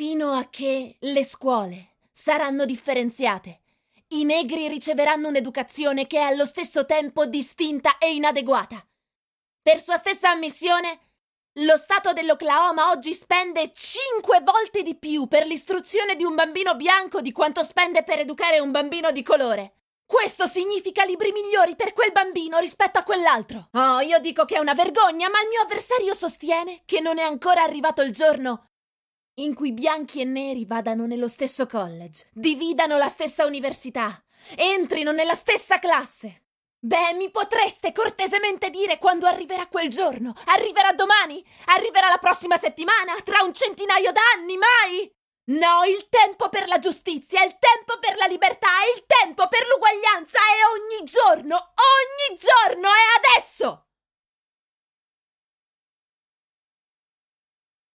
fino a che le scuole saranno differenziate. I negri riceveranno un'educazione che è allo stesso tempo distinta e inadeguata. Per sua stessa ammissione, lo Stato dell'Oklahoma oggi spende 5 volte di più per l'istruzione di un bambino bianco di quanto spende per educare un bambino di colore. Questo significa libri migliori per quel bambino rispetto a quell'altro. Oh, io dico che è una vergogna, ma il mio avversario sostiene che non è ancora arrivato il giorno in cui bianchi e neri vadano nello stesso college, dividano la stessa università, entrino nella stessa classe. Beh, mi potreste cortesemente dire quando arriverà quel giorno? Arriverà domani? Arriverà la prossima settimana? Tra un centinaio d'anni? Mai? No, il tempo per la giustizia, il tempo per la libertà, il tempo per l'uguaglianza è ogni giorno è adesso!